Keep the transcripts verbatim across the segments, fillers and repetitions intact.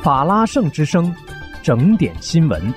法拉盛之声，整点新闻。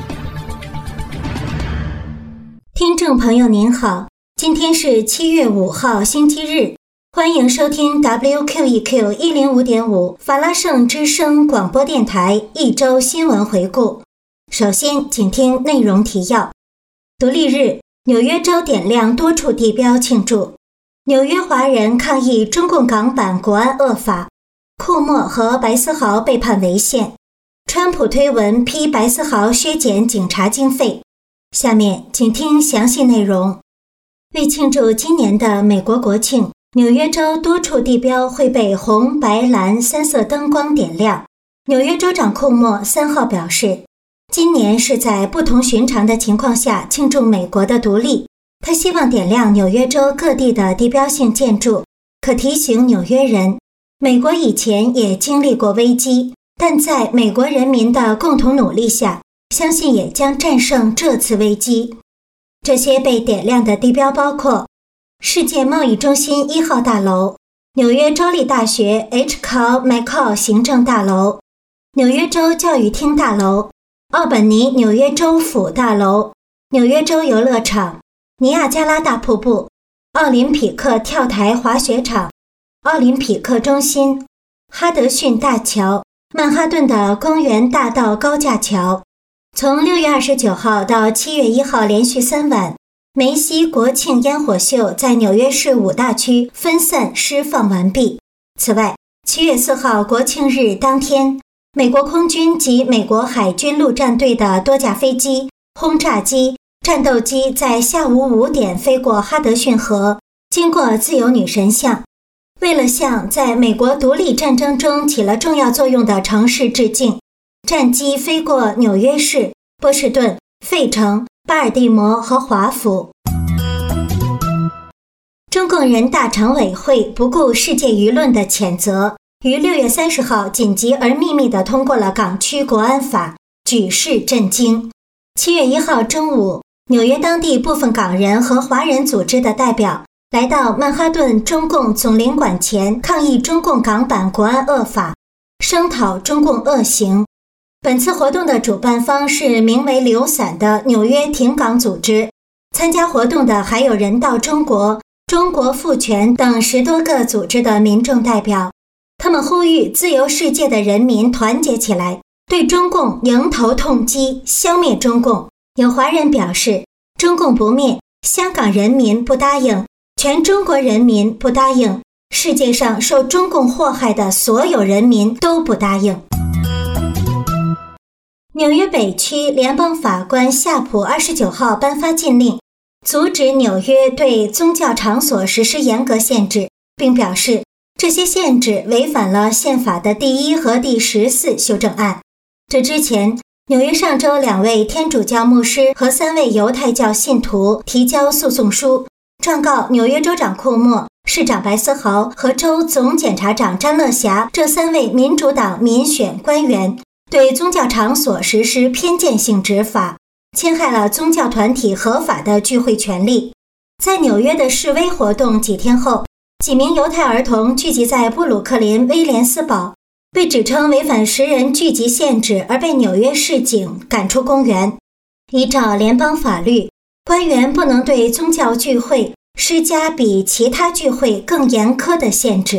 听众朋友您好，今天是七月五号星期日，欢迎收听 W Q E Q 一零五点五 法拉盛之声广播电台一周新闻回顾。首先请听内容提要。独立日，纽约州点亮多处地标庆祝。纽约华人抗议中共港版国安恶法。库莫和白思豪被判违宪。川普推文批白思豪削减警察经费。下面请听详细内容。为庆祝今年的美国国庆，纽约州多处地标会被红、白、蓝三色灯光点亮。纽约州长库莫三号表示，今年是在不同寻常的情况下庆祝美国的独立。他希望点亮纽约州各地的地标性建筑，可提醒纽约人，美国以前也经历过危机，但在美国人民的共同努力下，相信也将战胜这次危机。这些被点亮的地标包括世界贸易中心一号大楼、纽约州立大学 H. Call McCall 行政大楼、纽约州教育厅大楼、奥本尼纽约州府大楼、纽约州游乐场、尼亚加拉大瀑布、奥林匹克跳台滑雪场、奥林匹克中心、哈德逊大桥、曼哈顿的公园大道高架桥。从六月二十九号到七月一号连续三晚，梅西国庆烟火秀在纽约市五大区分散释放完毕。此外，七月四号国庆日当天，美国空军及美国海军陆战队的多架飞机、轰炸机、战斗机在下午五点飞过哈德逊河，经过自由女神像。为了向在美国独立战争中起了重要作用的城市致敬，战机飞过纽约市、波士顿、费城、巴尔的摩和华府。中共人大常委会不顾世界舆论的谴责，于六月三十号紧急而秘密地通过了港区国安法，举世震惊。七月一号中午，纽约当地部分港人和华人组织的代表来到曼哈顿中共总领馆前抗议中共港版国安恶法，声讨中共恶行。本次活动的主办方是名为流伞的纽约停港组织，参加活动的还有人道中国、中国妇权等十多个组织的民众代表。他们呼吁自由世界的人民团结起来，对中共迎头痛击，消灭中共。有华人表示，中共不灭，香港人民不答应，全中国人民不答应，世界上受中共祸害的所有人民都不答应。纽约北区联邦法官夏普二十九号颁发禁令，阻止纽约对宗教场所实施严格限制，并表示这些限制违反了宪法的第一和第十四修正案。这之前，纽约上周两位天主教牧师和三位犹太教信徒提交诉讼书，状告纽约州长库莫、市长白思豪和州总检察长詹乐霞这三位民主党民选官员对宗教场所实施偏见性执法，侵害了宗教团体合法的聚会权利。在纽约的示威活动几天后，几名犹太儿童聚集在布鲁克林威廉斯堡，被指称违反十人聚集限制而被纽约市警赶出公园。依照联邦法律，官员不能对宗教聚会施加比其他聚会更严苛的限制。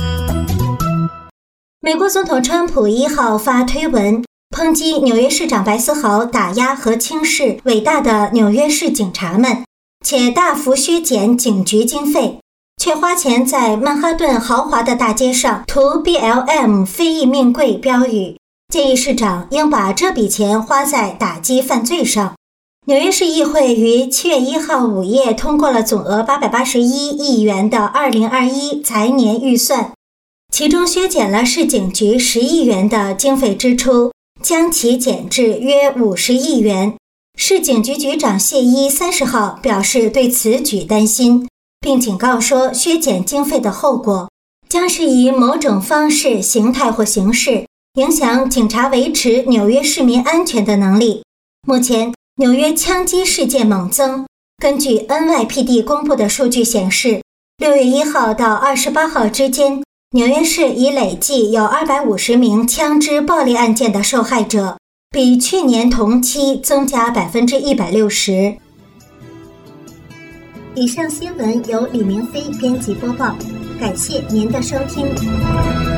美国总统川普一号发推文抨击纽约市长白思豪打压和轻视伟大的纽约市警察们，且大幅削减警局经费，却花钱在曼哈顿豪华的大街上涂 B L M 非裔命贵标语，建议市长应把这笔钱花在打击犯罪上。纽约市议会于七月一号午夜通过了总额八百八十一亿元的二零二一财年预算，其中削减了市警局十亿元的经费支出，将其减至约五十亿元。市警局局长谢伊三十号表示对此举担心，并警告说削减经费的后果将是以某种方式、形态或形式影响警察维持纽约市民安全的能力。目前，纽约枪击事件猛增，根据 N Y P D 公布的数据显示，六月一号到二十八号之间， 纽约市已累计有二百五十名枪支暴力案件的受害者，比去年同期增加 百分之一百六十。 以上新闻由李明飞编辑播报，感谢您的收听。